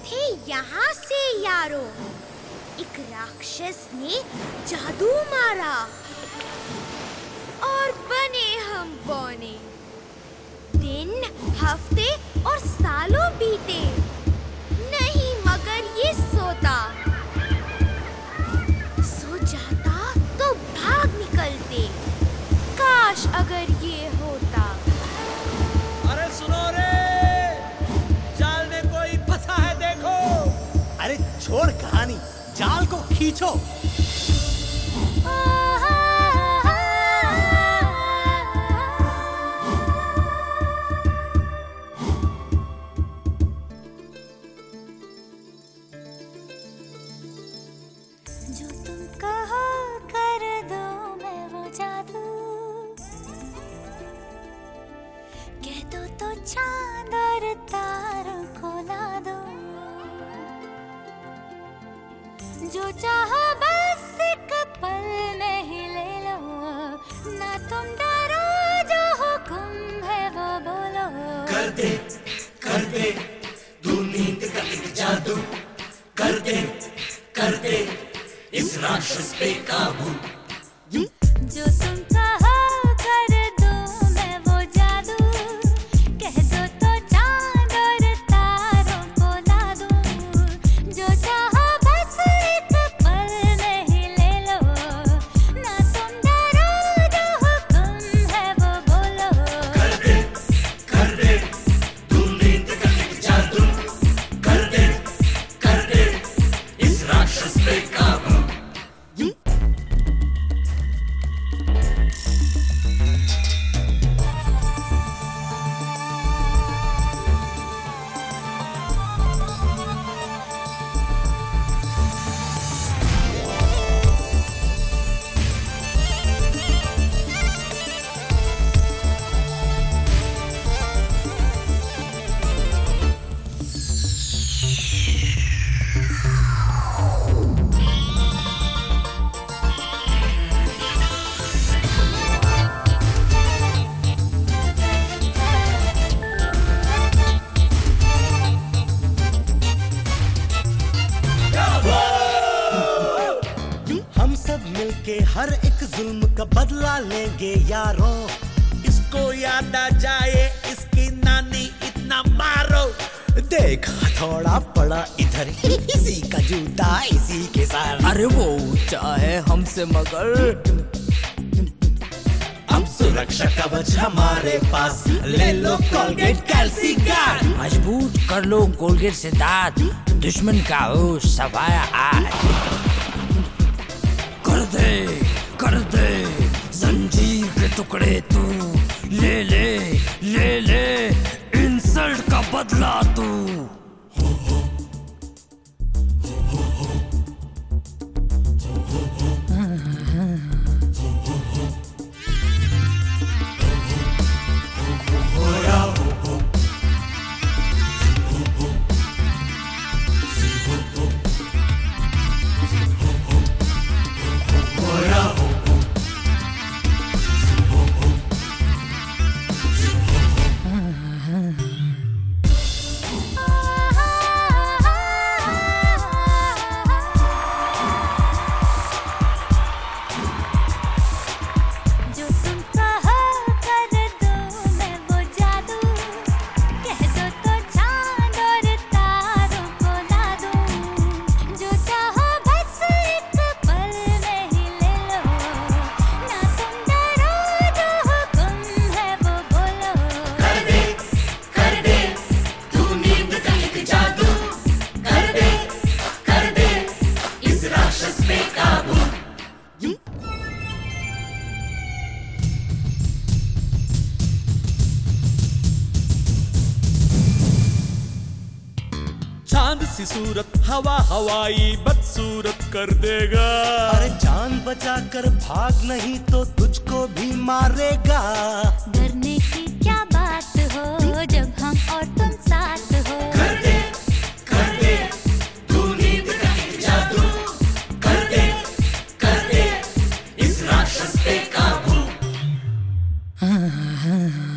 थे यहाँ से यारो। एक राक्षस ने जादू मारा और बने हम बौने। दिन, हफ्ते और सालों बीते, नहीं मगर ये सोता। सो जाता तो भाग निकलते, काश अगर ये होता। अरे सुनो रे, जाल में कोई फंसा है देखो। अरे छोड़ कहानी, जाल को खींचो। जो तुम कहो कर दो मैं वो जादू, कह दो तो चांद और तारों को ला दो। जो चाहो बस एक पल में ही ले लो, ना तुम डरो जो हुक्म है वो बोलो। कर दे तू नींद का एक जादू, कर दे इस राक्षस पे काबू। जो तुम कहो कर दो मैं वो जादू, कह दो तो चांद और तारों को ला दूं। जो चाहो बस एक पल में ही ले लो, ना तुम डरो जो हुक्म है वो बोलो। कर दे तू नींद का एक जादू, कर दे इस राक्षस पे काबू। मिलके हर एक जुल्म का बदला लेंगे यारों। इसको याद आ जाए इसकी नानी इतना मारो। देख थोड़ा पड़ा इधर, इसी का जूता इसी के साथ। अरे वो ऊंचा है हमसे मगर अब सुरक्षा कवच हमारे पास, ले लो कोलगेट कैल्सी गार्ड। मजबूत कर लो कोलगेट से दांत, दुश्मन का हो सफाया आज। कर दे जंजीर के टुकड़े तू, ले इंसल्ट का बदला तू। चांद सी सूरत हवा हवाई बदसूरत कर देगा। अरे जान बचा कर भाग, नहीं तो तुझको भी मारेगा। डरने की क्या बात हो जब हम और तुम साथ हो। कर दे तू नींद का एक जादू, कर दे इस राक्षस पे काबू।